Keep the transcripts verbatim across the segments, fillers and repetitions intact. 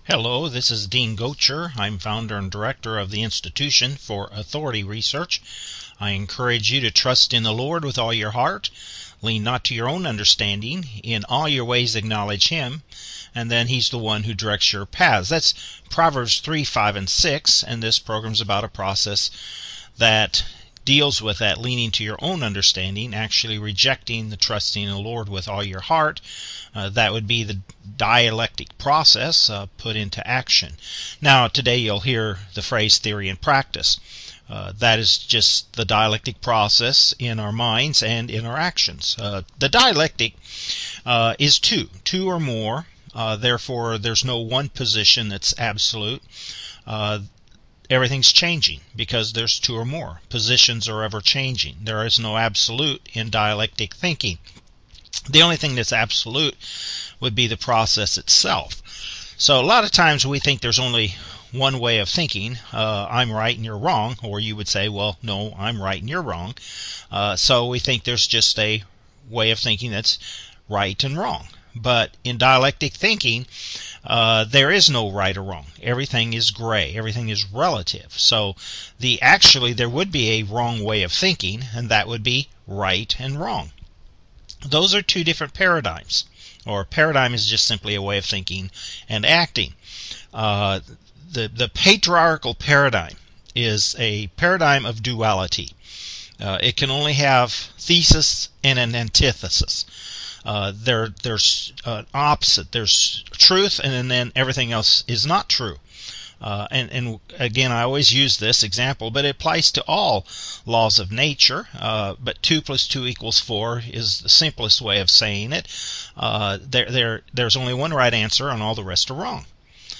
Hello, this is Dean Gocher. I'm founder and director of the Institution for Authority Research. I encourage you to trust in the Lord with all your heart. Lean not to your own understanding. In all your ways acknowledge Him, and then He's the one who directs your paths. That's Proverbs three, five, and six, and this program's about a process that deals with that leaning to your own understanding, actually rejecting the trusting in the Lord with all your heart. Uh, that would be the dialectic process uh, put into action. Now, today you'll hear the phrase theory and practice. Uh, that is just the dialectic process in our minds and in our actions. Uh, the dialectic uh, is two, two or more. Uh, therefore, there's no one position that's absolute. Uh, Everything's changing because there's two or more. Positions are ever changing. There is no absolute in dialectic thinking. The only thing that's absolute would be the process itself. So a lot of times we think there's only one way of thinking. Uh, I'm right and you're wrong. Or you would say, well, no, I'm right and you're wrong. Uh, so we think there's just a way of thinking that's right and wrong. But in dialectic thinking, uh, there is no right or wrong. Everything is gray. Everything is relative. So the actually there would be a wrong way of thinking, and that would be right and wrong. Those are two different paradigms. Or paradigm is just simply a way of thinking and acting. Uh, the, the patriarchal paradigm is a paradigm of duality. Uh, it can only have thesis and an antithesis. Uh, there, there's an opposite. There's truth, and then everything else is not true. Uh, and, and again, I always use this example, but it applies to all laws of nature. Uh, but two plus two equals four is the simplest way of saying it. Uh, there, there, there's only one right answer, and all the rest are wrong.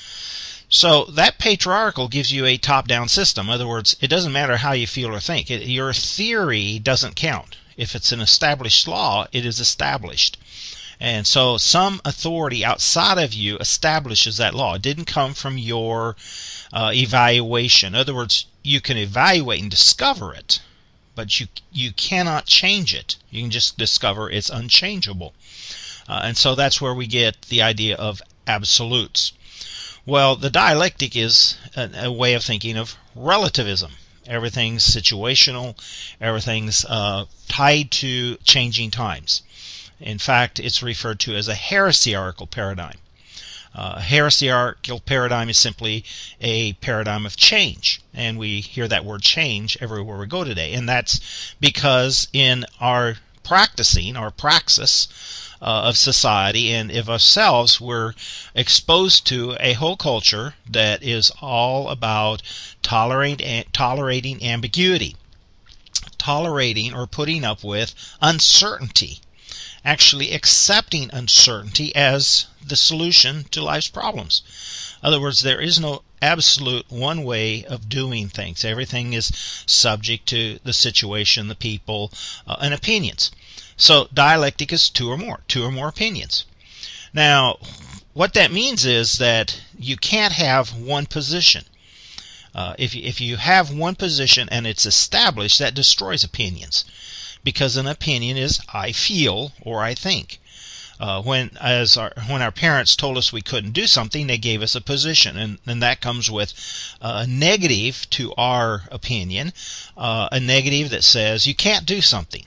So that patriarchal gives you a top-down system. In other words, it doesn't matter how you feel or think. It, your theory doesn't count. If it's an established law, it is established. And so some authority outside of you establishes that law. It didn't come from your uh, evaluation. In other words, you can evaluate and discover it, but you you cannot change it. You can just discover it's unchangeable. Uh, and so that's where we get the idea of absolutes. Well, the dialectic is a, a way of thinking of relativism. Everything's situational. Everything's uh, tied to changing times. In fact, it's referred to as a heresiarchal paradigm. Uh, a heresiarchal paradigm is simply a paradigm of change. And we hear that word change everywhere we go today. And that's because in our practicing, our praxis uh, of society and of ourselves, we're exposed to a whole culture that is all about tolerating, tolerating ambiguity, tolerating or putting up with uncertainty, actually accepting uncertainty as the solution to life's problems. In other words, there is no absolute one way of doing things. Everything is subject to the situation, the people, uh, and opinions. So dialectic is two or more, two or more opinions. Now, what that means is that you can't have one position. Uh, if, you, if you have one position and it's established, that destroys opinions. Because an opinion is I feel or I think. Uh, when as our, when our parents told us we couldn't do something, they gave us a position, and, and that comes with a negative to our opinion, uh, a negative that says you can't do something.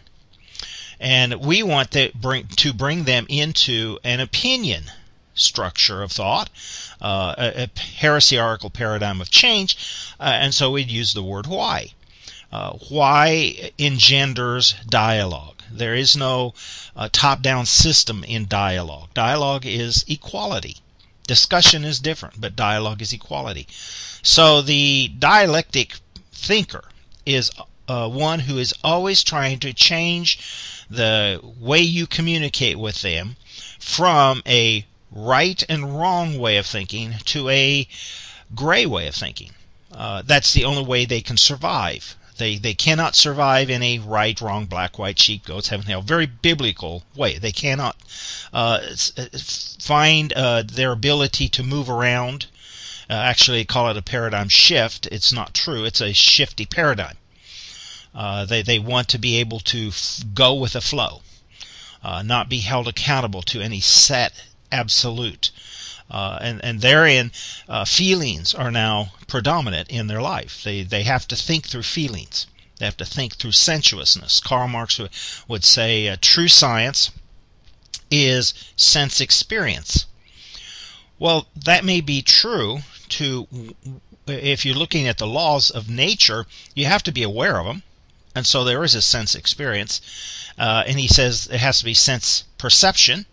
And we want to bring, to bring them into an opinion structure of thought, uh, a, a heresiarchal paradigm of change, uh, and so we'd use the word why. Uh, why engenders dialogue. There is no uh, top-down system in dialogue. Dialogue is equality. Discussion is different, but dialogue is equality. So the dialectic thinker is uh, one who is always trying to change the way you communicate with them from a right and wrong way of thinking to a gray way of thinking. Uh, that's the only way they can survive. They they cannot survive in a right, wrong, black, white, sheep, goats, heaven, hell. Very biblical way. They cannot uh, find uh, their ability to move around. Uh, actually, call it a paradigm shift. It's not true. It's a shifty paradigm. Uh, they they want to be able to f- go with the flow, uh, not be held accountable to any set absolute. Uh, and, and therein, uh, feelings are now predominant in their life. They, they have to think through feelings. They have to think through sensuousness. Karl Marx would, would say uh, true science is sense experience. Well, that may be true to, if you're looking at the laws of nature, you have to be aware of them. And so there is a sense experience. Uh, and he says it has to be sense perception.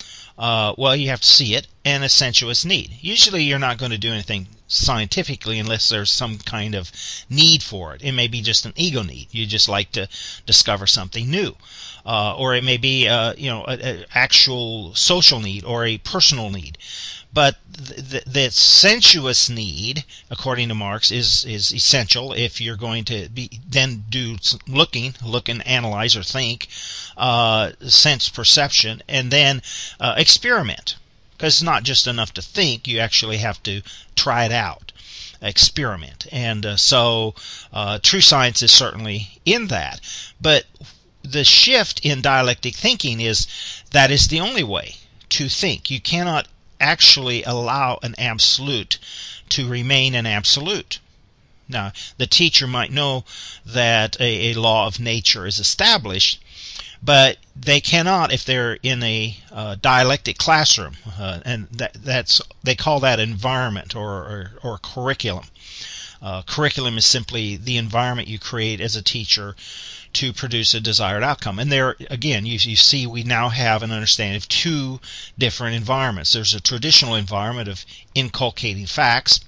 Uh, well, you have to see it, and a sensuous need. Usually you're not going to do anything scientifically unless there's some kind of need for it. It may be just an ego need. You just like to discover something new. Uh, or it may be uh, you know, an actual social need or a personal need. But the, the sensuous need, according to Marx, is, is essential if you're going to be then do looking, look and analyze or think, uh, sense perception, and then uh, experiment. Because it's not just enough to think, you actually have to try it out, experiment. And uh, so uh, true science is certainly in that. But the shift in dialectic thinking is that is the only way to think. You cannot actually allow an absolute to remain an absolute. Now, the teacher might know that a, a law of nature is established, but they cannot if they're in a uh, dialectic classroom, uh, and that, that's they call that environment or, or, or curriculum. Uh, curriculum is simply the environment you create as a teacher to produce a desired outcome. And there, again, you, you see we now have an understanding of two different environments. There's a traditional environment of inculcating facts.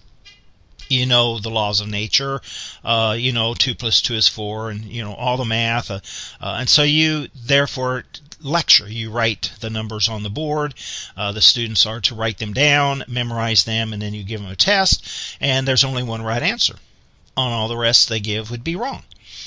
You know the laws of nature, uh, you know two plus two is four, and you know all the math. Uh, uh, and so you, therefore, lecture. You write the numbers on the board. Uh, the students are to write them down, memorize them, and then you give them a test. And there's only one right answer. On all the rest they give would be wrong.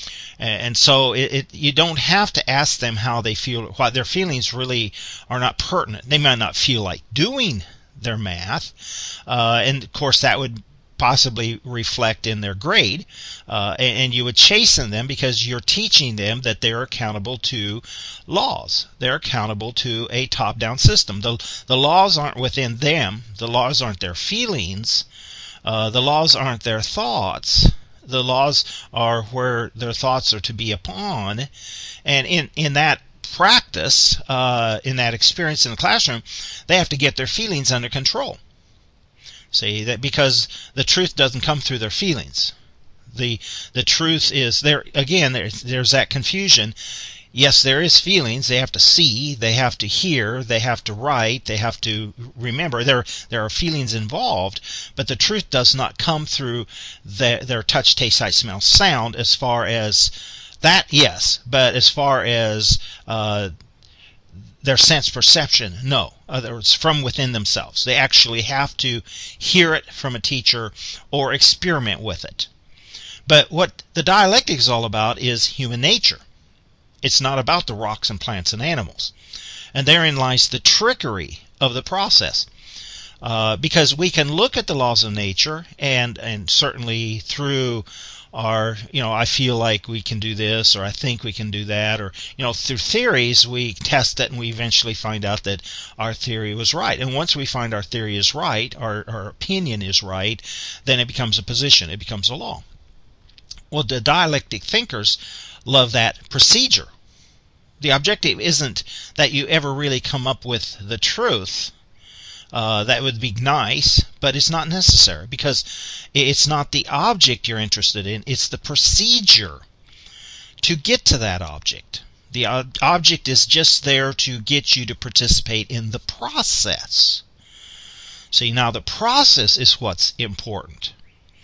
And so it, it, you don't have to ask them how they feel. What their feelings really are not pertinent. They might not feel like doing their math, uh, and of course that would possibly reflect in their grade, uh, and, and you would chasten them because you're teaching them that they're accountable to laws. They're accountable to a top-down system. The, the laws aren't within them. The laws aren't their feelings. Uh, the laws aren't their thoughts. The laws are where their thoughts are to be upon. And in, in that practice, uh, in that experience in the classroom, they have to get their feelings under control. See, that because the truth doesn't come through their feelings. The the truth is there again. There's there's that confusion. Yes, there is feelings. They have to see. They have to hear. They have to write. They have to remember. There there are feelings involved, but the truth does not come through their, their touch, taste, sight, smell, sound. As far as that, yes, but as far as uh, their sense perception, no. Uh, it's from within themselves. They actually have to hear it from a teacher or experiment with it. But what the dialectic is all about is human nature. It's not about the rocks and plants and animals. And therein lies the trickery of the process. Uh, because we can look at the laws of nature and, and certainly through our, you know, I feel like we can do this, or I think we can do that, or, you know, through theories we test it and we eventually find out that our theory was right. And once we find our theory is right, our, our opinion is right, then it becomes a position, it becomes a law. Well, the dialectic thinkers love that procedure. The objective isn't that you ever really come up with the truth. Uh, that would be nice, but it's not necessary because it's not the object you're interested in. It's the procedure to get to that object. The ob- object is just there to get you to participate in the process. See, now the process is what's important.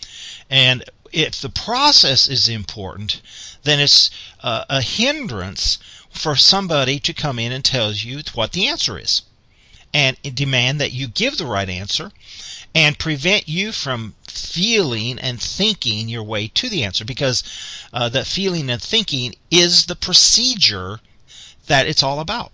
And if the process is important, then it's uh, a hindrance for somebody to come in and tell you what the answer is, and demand that you give the right answer, and prevent you from feeling and thinking your way to the answer, because uh, the feeling and thinking is the procedure that it's all about.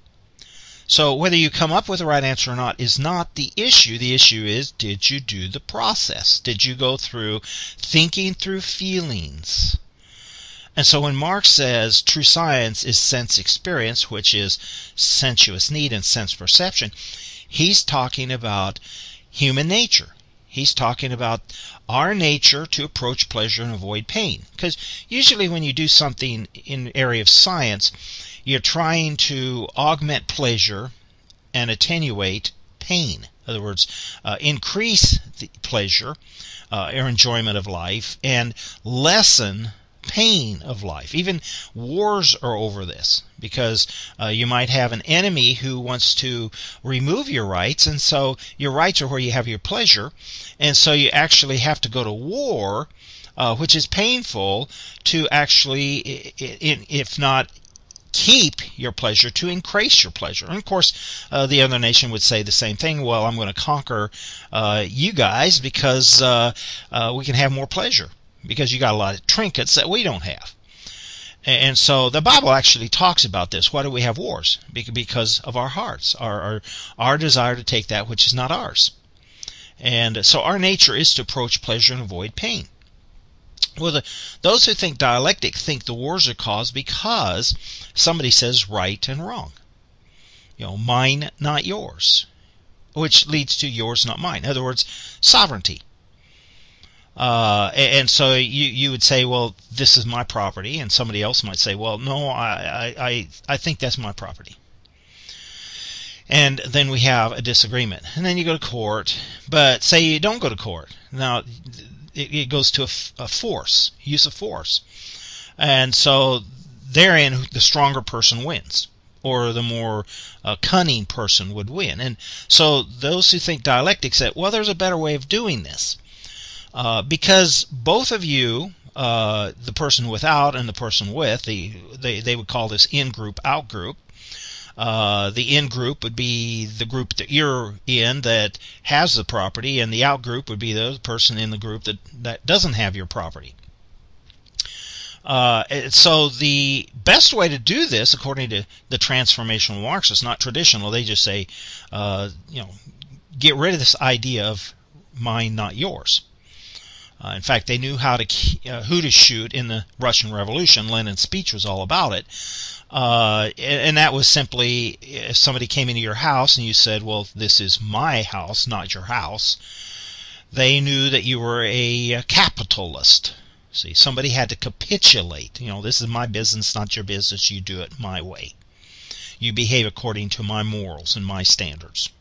So whether you come up with the right answer or not is not the issue. The issue is, did you do the process? Did you go through thinking through feelings? And so when Marx says true science is sense experience, which is sensuous need and sense perception, he's talking about human nature. He's talking about our nature to approach pleasure and avoid pain. Because usually when you do something in the area of science, you're trying to augment pleasure and attenuate pain. In other words, uh, increase the pleasure uh, or enjoyment of life and lessen pain of life. Even wars are over this, because uh, you might have an enemy who wants to remove your rights, and so your rights are where you have your pleasure, and so you actually have to go to war, uh, which is painful, to actually, if not keep your pleasure, to increase your pleasure. And of course, uh, the other nation would say the same thing. Well, I'm going to conquer uh, you guys because uh, uh, we can have more pleasure, because you got a lot of trinkets that we don't have. And so the Bible actually talks about this. Why do we have wars? Because of our hearts, our, our, our desire to take that which is not ours. And so our nature is to approach pleasure and avoid pain. Well, the, those who think dialectic think the wars are caused because somebody says right and wrong. You know, mine, not yours, which leads to yours, not mine. In other words, sovereignty. Uh, and so you, you would say, well, this is my property, and somebody else might say, well, no, I, I, I think that's my property. And then we have a disagreement. And then you go to court, but say you don't go to court. Now, it, it goes to a, a force, use of force. And so therein, the stronger person wins, or the more uh, cunning person would win. And so those who think dialectic say, well, there's a better way of doing this. Uh, because both of you, uh, the person without and the person with, the they, they would call this in-group, out-group. Uh, the in-group would be the group that you're in that has the property, and the out-group would be the person in the group that, that doesn't have your property. Uh, so the best way to do this, according to the transformational Marxists, not traditional, they just say, uh, you know, get rid of this idea of mine, not yours. Uh, in fact, they knew how to uh, who to shoot in the Russian Revolution. Lenin's speech was all about it. Uh, and that was simply, if somebody came into your house and you said, well, this is my house, not your house, they knew that you were a capitalist. See, somebody had to capitulate. You know, this is my business, not your business. You do it my way. You behave according to my morals and my standards.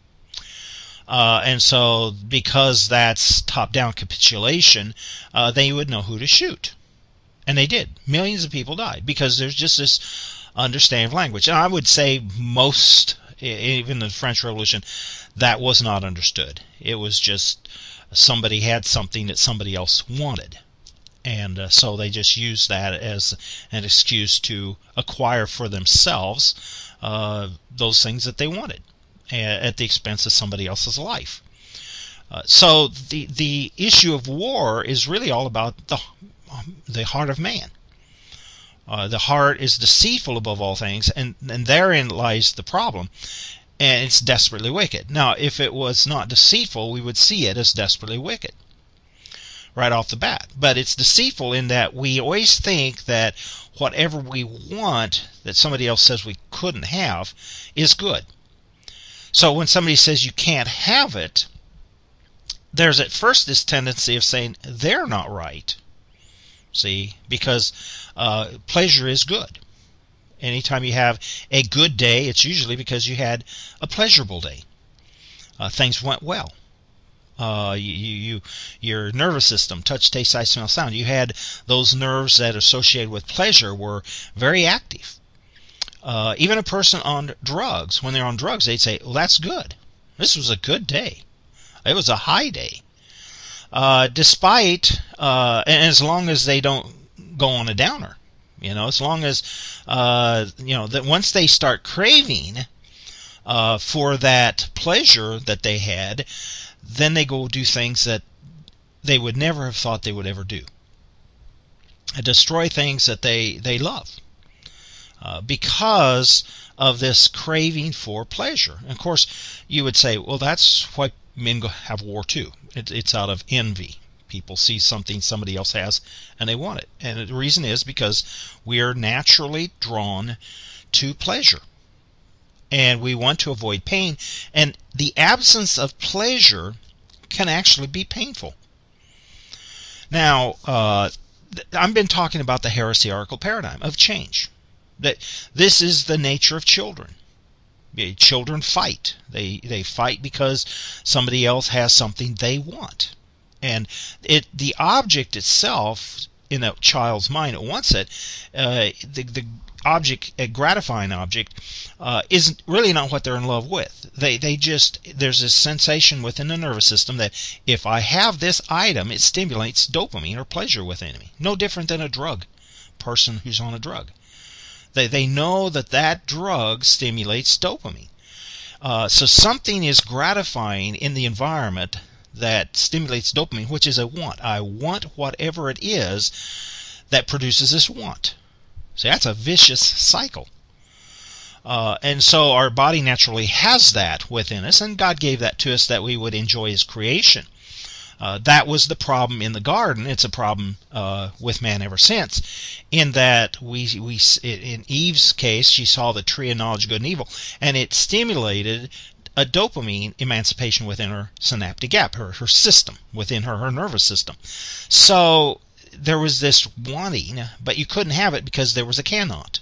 Uh, and so, because that's top-down capitulation, uh, they would know who to shoot. And they did. Millions of people died because there's just this understanding of language. And I would say most, even the French Revolution, that was not understood. It was just somebody had something that somebody else wanted. And uh, so they just used that as an excuse to acquire for themselves uh, those things that they wanted, at the expense of somebody else's life. Uh, so the the issue of war is really all about the um, the heart of man. Uh, the heart is deceitful above all things, and, and therein lies the problem. And it's desperately wicked. Now, if it was not deceitful, we would see it as desperately wicked right off the bat. But it's deceitful in that we always think that whatever we want that somebody else says we couldn't have is good. So when somebody says you can't have it, there's at first this tendency of saying they're not right. See, because uh, pleasure is good. Anytime you have a good day, it's usually because you had a pleasurable day. Uh, things went well. Uh, you, you, your nervous system, touch, taste, sight, smell, sound, you had those nerves that are associated with pleasure were very active. Uh, even a person on drugs, when they're on drugs, they'd say, well, that's good. This was a good day. It was a high day. Uh, despite, uh, and as long as they don't go on a downer, you know, as long as, uh, you know, that once they start craving uh, for that pleasure that they had, then they go do things that they would never have thought they would ever do. Destroy things that they, they love. Uh, because of this craving for pleasure. And of course, you would say, well, that's why men go have war too. It, it's out of envy. People see something somebody else has, and they want it. And the reason is because we are naturally drawn to pleasure. And we want to avoid pain. And the absence of pleasure can actually be painful. Now, uh, I've been talking about the heresiarchal paradigm of change. That this is the nature of children. Children fight. They they fight because somebody else has something they want. And it the object itself, in a child's mind, it wants it. Uh, the the object, a gratifying object, uh, isn't really not what they're in love with. They they just there's this sensation within the nervous system that if I have this item, it stimulates dopamine or pleasure within me. No different than a drug person who's on a drug. They they know that that drug stimulates dopamine. Uh, so something is gratifying in the environment that stimulates dopamine, which is a want. I want whatever it is that produces this want. So that's a vicious cycle. Uh, and so our body naturally has that within us, and God gave that to us that we would enjoy His creation. Uh, that was the problem in the garden. It's a problem uh, with man ever since, in that we we in Eve's case, she saw the tree of knowledge of good and evil, and it stimulated a dopamine emancipation within her synaptic gap, her her system within her her nervous system. So there was this wanting, but you couldn't have it because there was a cannot,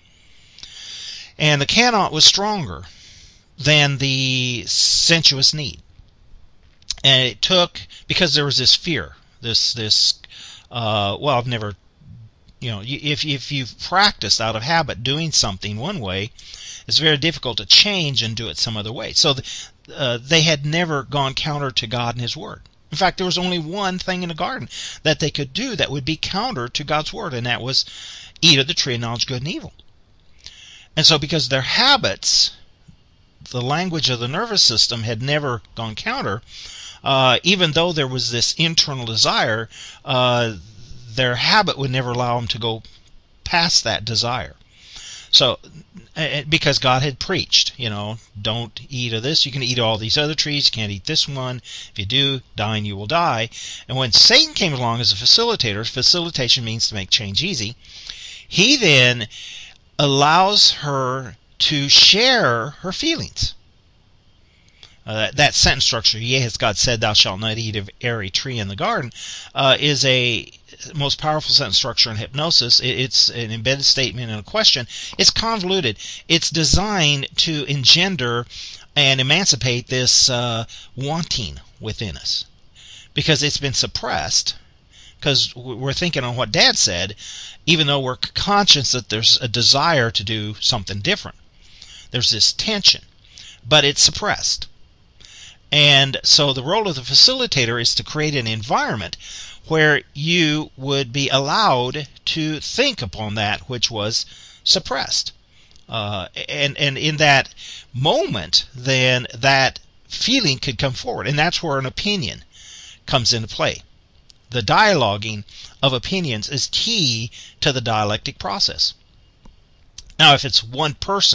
and the cannot was stronger than the sensuous need. And it took, because there was this fear, this, this uh, well, I've never, you know, if, if you've practiced out of habit doing something one way, it's very difficult to change and do it some other way. So the, uh, they had never gone counter to God and His Word. In fact, there was only one thing in the garden that they could do that would be counter to God's Word, and that was eat of the tree of knowledge of good and evil. And so because their habits, the language of the nervous system had never gone counter, Uh, even though there was this internal desire, uh, their habit would never allow them to go past that desire. So, uh, because God had preached, you know, don't eat of this. You can eat all these other trees. You can't eat this one. If you do, dying you will die. And when Satan came along as a facilitator, facilitation means to make change easy, he then allows her to share her feelings. Uh, that, that sentence structure, yea, has God said, thou shalt not eat of every tree in the garden, uh, is a most powerful sentence structure in hypnosis. It, it's an embedded statement and a question. It's convoluted. It's designed to engender and emancipate this uh, wanting within us, because it's been suppressed, because we're thinking on what Dad said, even though we're conscious that there's a desire to do something different. There's this tension, but it's suppressed. And so the role of the facilitator is to create an environment where you would be allowed to think upon that which was suppressed. Uh, and, and in that moment, then that feeling could come forward. And that's where an opinion comes into play. The dialoguing of opinions is key to the dialectic process. Now, if it's one person,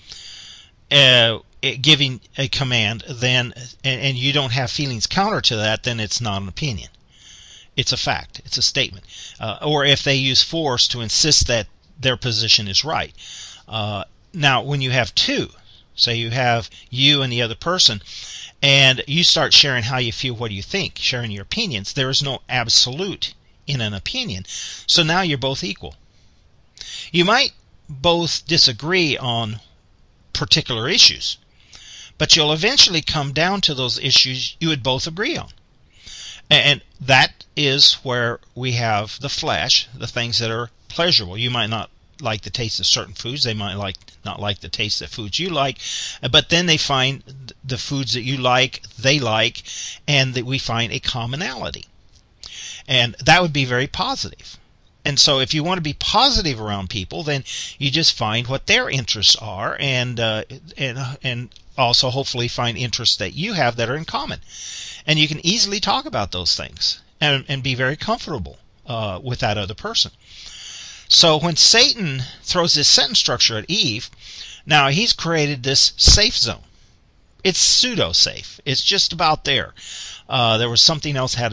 uh, giving a command, then and, and you don't have feelings counter to that, then it's not an opinion. It's a fact. It's a statement. Uh, or if they use force to insist that their position is right. Uh, now, when you have two, say you have you and the other person, and you start sharing how you feel, what you think, sharing your opinions, there is no absolute in an opinion. So now you're both equal. You might both disagree on particular issues, but you'll eventually come down to those issues you would both agree on. And that is where we have the flesh, the things that are pleasurable. You might not like the taste of certain foods. They might like not like the taste of foods you like. But then they find the foods that you like, they like, and that we find a commonality. And that would be very positive. And so if you want to be positive around people, then you just find what their interests are, and uh, and and also hopefully find interests that you have that are in common. And you can easily talk about those things and, and be very comfortable uh, with that other person. So when Satan throws this sentence structure at Eve, now he's created this safe zone. It's pseudo-safe. It's just about there. Uh, there was something else had to be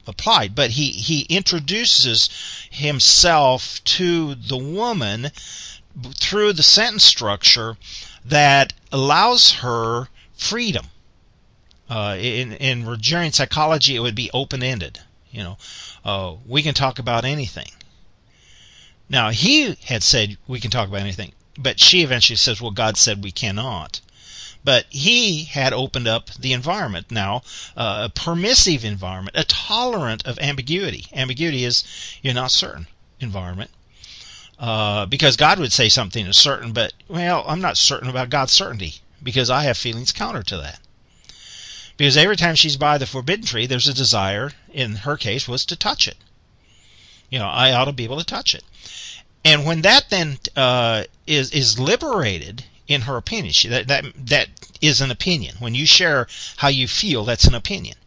applied. But he, he introduces himself to the woman through the sentence structure that allows her freedom. Uh, in, in Rogerian psychology, it would be open-ended. You know, uh, we can talk about anything. Now, he had said we can talk about anything, but she eventually says, well, God said we cannot. But he had opened up the environment now, uh, a permissive environment, a tolerant of ambiguity. Ambiguity is you're not certain environment. Uh, because God would say something is certain, but, well, I'm not certain about God's certainty because I have feelings counter to that. Because every time she's by the forbidden tree, there's a desire, in her case, was to touch it. You know, I ought to be able to touch it. And when that then uh, is is liberated in her opinion, she, that, that that is an opinion. When you share how you feel, that's an opinion.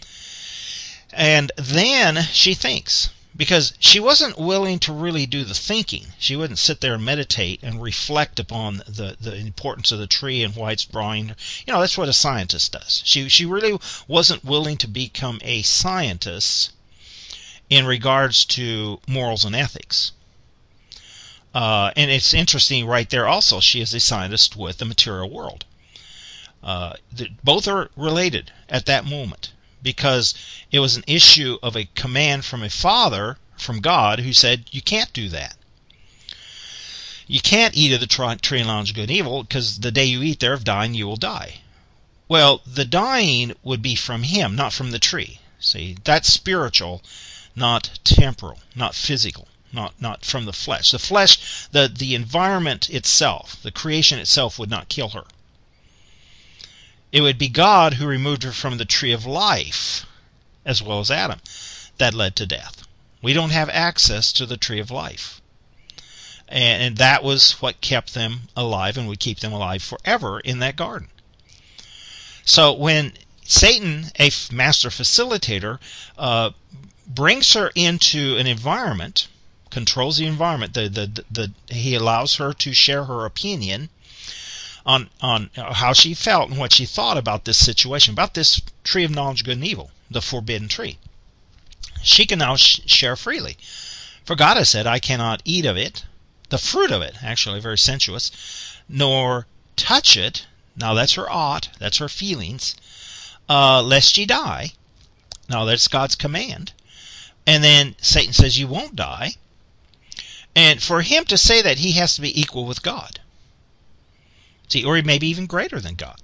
And then she thinks, because she wasn't willing to really do the thinking. She wouldn't sit there and meditate and reflect upon the, the importance of the tree and why it's drawing her. You know, that's what a scientist does. She she really wasn't willing to become a scientist in regards to morals and ethics. Uh, and it's interesting right there also, she is a scientist with the material world. Uh, the, both are related at that moment, because it was an issue of a command from a father, from God, who said, you can't do that. You can't eat of the tree of knowledge of good and evil, because the day you eat thereof, dying, you will die. Well, the dying would be from him, not from the tree. See, that's spiritual, not temporal, not physical, not not from the flesh. The flesh, the, the environment itself, the creation itself would not kill her. It would be God who removed her from the tree of life, as well as Adam, that led to death. We don't have access to the tree of life. And, and that was what kept them alive and would keep them alive forever in that garden. So when Satan, a master facilitator, uh, brings her into an environment, controls the environment, the, the, the, the, he allows her to share her opinion on on how she felt and what she thought about this situation, about this tree of knowledge of good and evil, the forbidden tree. She can now sh- share freely. For God has said, I cannot eat of it, the fruit of it, actually very sensuous, nor touch it. Now that's her ought, that's her feelings, uh, lest ye die. Now that's God's command. And then Satan says you won't die. And for him to say that, he has to be equal with God. See, or he may be even greater than God.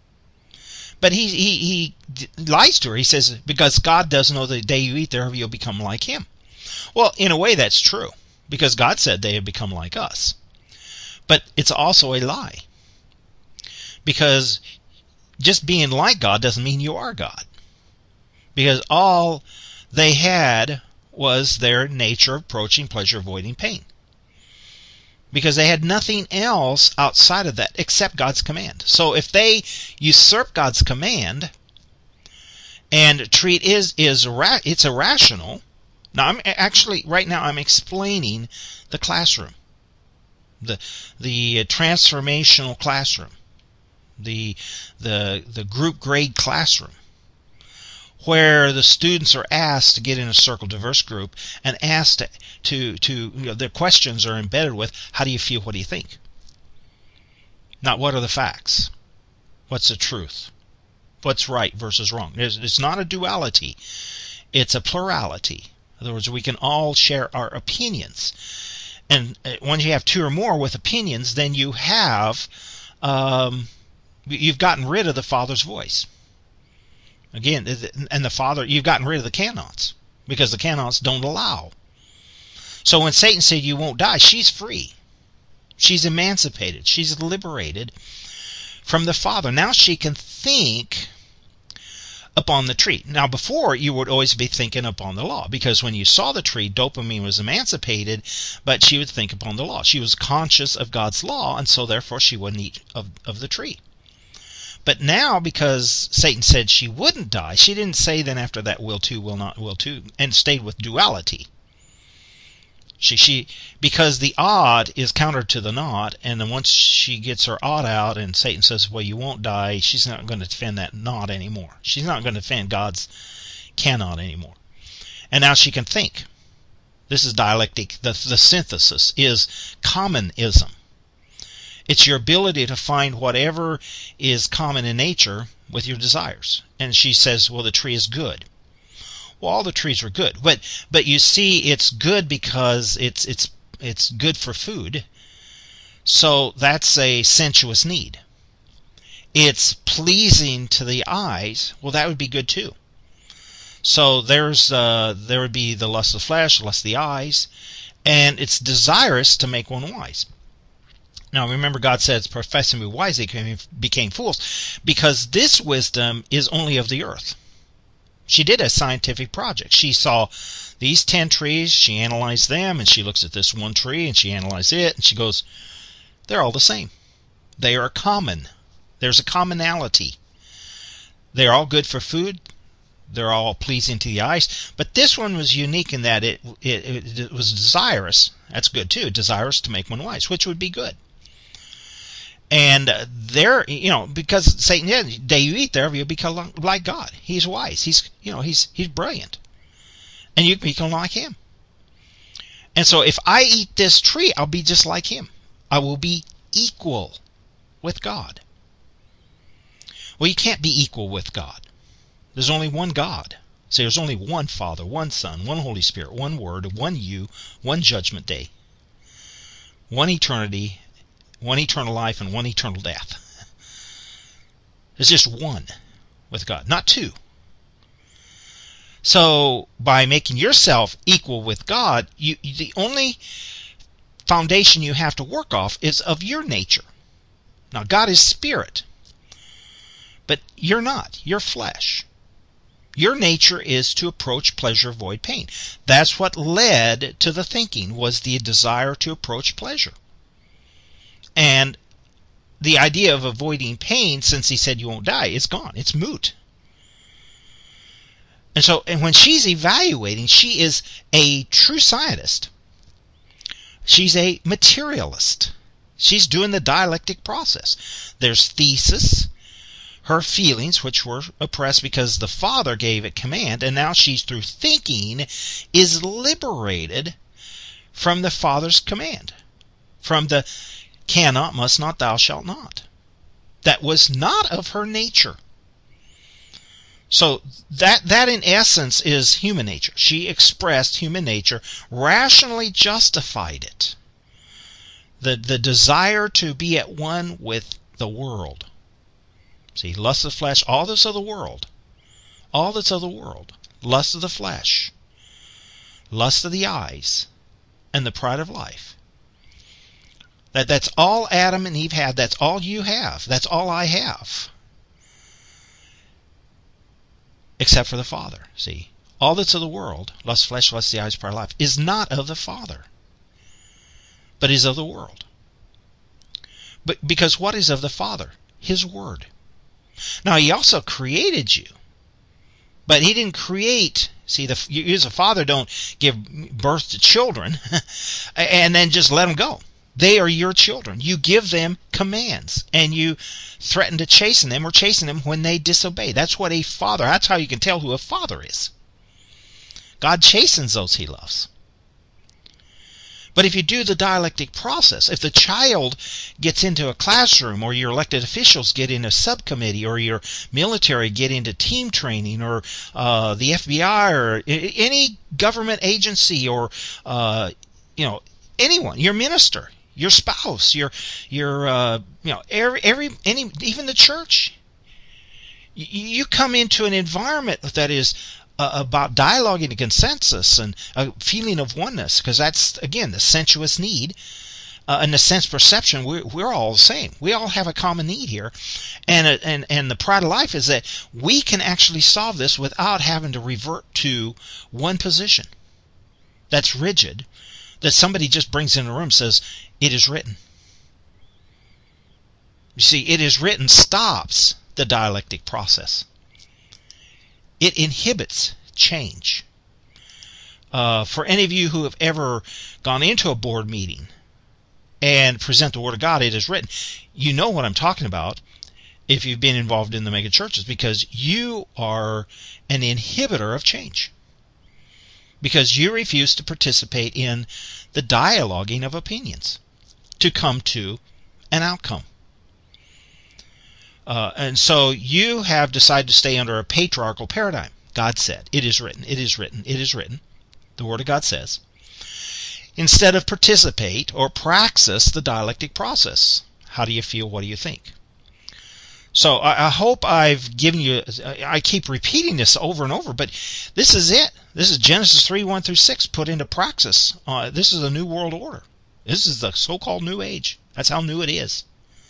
But he, he, he lies to her. He says, because God does know the day you eat thereof, you'll become like him. Well, in a way, that's true, because God said they have become like us. But it's also a lie, because just being like God doesn't mean you are God. Because all they had was their nature approaching pleasure, avoiding pain. Because they had nothing else outside of that except God's command. So if they usurp God's command and treat is is it's irrational. Now I'm actually right now I'm explaining the classroom, the the transformational classroom, the the the group grade classroom, where the students are asked to get in a circle diverse group and asked to, to, to you know, their questions are embedded with, how do you feel, what do you think? Not what are the facts? What's the truth? What's right versus wrong? It's, it's not a duality. It's a plurality. In other words, we can all share our opinions. And when you have two or more with opinions, then you have, um, you've gotten rid of the Father's voice. Again, and the Father, you've gotten rid of the canons, because the canons don't allow. So when Satan said you won't die, she's free. She's emancipated. She's liberated from the Father. Now she can think upon the tree. Now before, you would always be thinking upon the law, because when you saw the tree, dopamine was emancipated, but she would think upon the law. She was conscious of God's law, and so therefore she wouldn't eat of, of the tree. But now, because Satan said she wouldn't die, she didn't say then after that, will to, will not, will to, and stayed with duality. She, she, because the odd is counter to the not, and then once she gets her odd out and Satan says, well, you won't die, she's not going to defend that not anymore. She's not going to defend God's cannot anymore. And now she can think. This is dialectic. The, the synthesis is commonism. It's your ability to find whatever is common in nature with your desires. And she says, well, the tree is good. Well, all the trees are good. But but you see, it's good because it's it's it's good for food. So that's a sensuous need. It's pleasing to the eyes. Well, that would be good too. So there's uh, there would be the lust of the flesh, lust of the eyes, and it's desirous to make one wise. Now remember, God says, professing to be wise, they became fools, because this wisdom is only of the earth. She did a scientific project. She saw these ten trees, she analyzed them, and she looks at this one tree, and she analyzed it, and she goes, they're all the same. They are common. There's a commonality. They're all good for food. They're all pleasing to the eyes. But this one was unique in that it, it, it was desirous. That's good too. Desirous to make one wise, which would be good. And there, you know, because Satan, yeah, the day you eat thereof, you'll become like God. He's wise. He's, you know, he's he's brilliant, and you become like him. And so, if I eat this tree, I'll be just like him. I will be equal with God. Well, you can't be equal with God. There's only one God. See, there's only one Father, one Son, one Holy Spirit, one Word, one you, one judgment day, one eternity, one eternal life, and one eternal death. There's just one with God, not two. So, by making yourself equal with God, you, the only foundation you have to work off is of your nature. Now, God is spirit, but you're not. You're flesh. Your nature is to approach pleasure, avoid pain. That's what led to the thinking, was the desire to approach pleasure. And the idea of avoiding pain, since he said you won't die, is gone. It's moot. And so, and when she's evaluating, she is a true scientist. She's a materialist. She's doing the dialectic process. There's thesis, her feelings, which were oppressed because the Father gave it command, and now she's, through thinking, is liberated from the Father's command, from the cannot, must not, thou shalt not. That was not of her nature. So that that in essence is human nature. She expressed human nature, rationally justified it. The the desire to be at one with the world. See, lust of the flesh, all this of the world. All that's of the world. Lust of the flesh. Lust of the eyes. And the pride of life. That that's all Adam and Eve had. That's all you have. That's all I have. Except for the Father. See, all that's of the world, lust of flesh, lust of the eyes, pride of life, is not of the Father, but is of the world. But because what is of the Father? His Word. Now, He also created you, but He didn't create. See, the, you as a father don't give birth to children and then just let them go. They are your children. You give them commands, and you threaten to chasten them or chasten them when they disobey. That's what a father, that's how you can tell who a father is. God chastens those He loves. But if you do the dialectic process, if the child gets into a classroom, or your elected officials get in a subcommittee, or your military get into team training, or uh, the F B I, or any government agency, or uh, you know anyone, your minister, your spouse, your your uh, you know every every any even the church, you, you come into an environment that is uh, about dialoguing and consensus and a feeling of oneness, because that's again the sensuous need uh, and the sense perception. We're, we're all the same. We all have a common need here, and uh, and and the pride of life is that we can actually solve this without having to revert to one position that's rigid, that somebody just brings in a room and says, it is written. You see, it is written stops the dialectic process. It inhibits change. Uh, for any of you who have ever gone into a board meeting and present the Word of God, it is written, you know what I'm talking about if you've been involved in the mega churches, because you are an inhibitor of change. because you refuse to participate in the dialoguing of opinions to come to an outcome. Uh, and so you have decided to stay under a patriarchal paradigm. God said, it is written, it is written, it is written. The Word of God says. Instead of participate or praxis the dialectic process. How do you feel? What do you think? So I, I hope I've given you, I keep repeating this over and over, but this is it. This is Genesis three, one through six put into praxis. Uh, this is a new world order. This is the so-called new age. That's how new it is.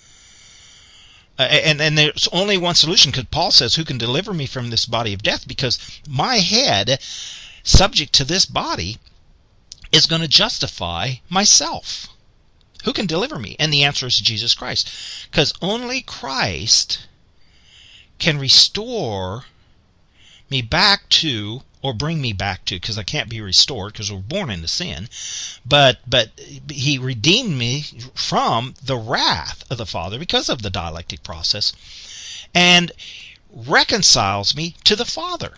Uh, and, and there's only one solution, because Paul says, who can deliver me from this body of death? Because my head, subject to this body, is going to justify myself. Who can deliver me? And the answer is Jesus Christ. Because only Christ can restore me back to, or bring me back to, because I can't be restored because we're born into sin, but but he redeemed me from the wrath of the Father because of the dialectic process, and reconciles me to the Father,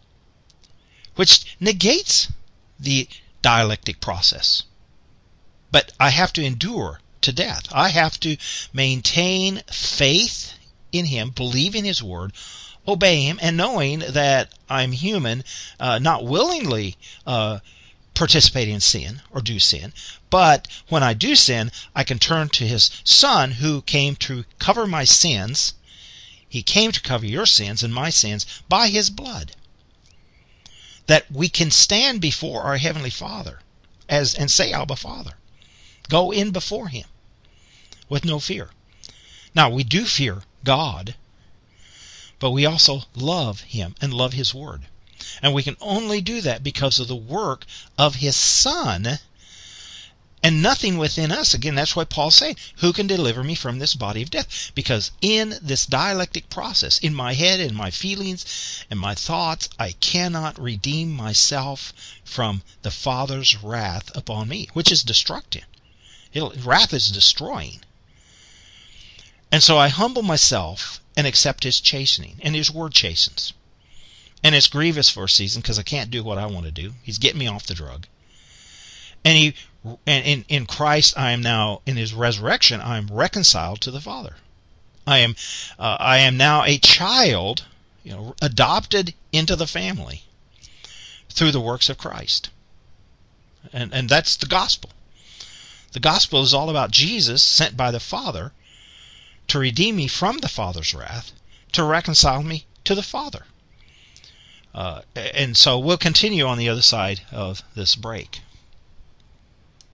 which negates the dialectic process. But I have to endure to death. I have to maintain faith in Him, believe in His Word, obey Him, and knowing that I'm human, uh, not willingly uh, participate in sin or do sin, but when I do sin, I can turn to His Son who came to cover my sins. He came to cover your sins and my sins by His blood. That we can stand before our Heavenly Father as and say, Abba, Father. Go in before Him with no fear. Now, we do fear God, but we also love Him and love His Word. And we can only do that because of the work of His Son, and nothing within us. Again, that's why Paul's saying, who can deliver me from this body of death? Because in this dialectic process, in my head and my feelings and my thoughts, I cannot redeem myself from the Father's wrath upon me, which is destructive. It'll, wrath is destroying. And so I humble myself and accept His chastening, and His Word chastens. And it's grievous for a season because I can't do what I want to do. He's getting me off the drug. And he, and in, in Christ, I am now, in His resurrection, I am reconciled to the Father. I am, uh, I am now a child, you know, adopted into the family through the works of Christ. And, and that's the gospel. The gospel is all about Jesus sent by the Father to redeem me from the Father's wrath, to reconcile me to the Father. Uh, and so we'll continue on the other side of this break.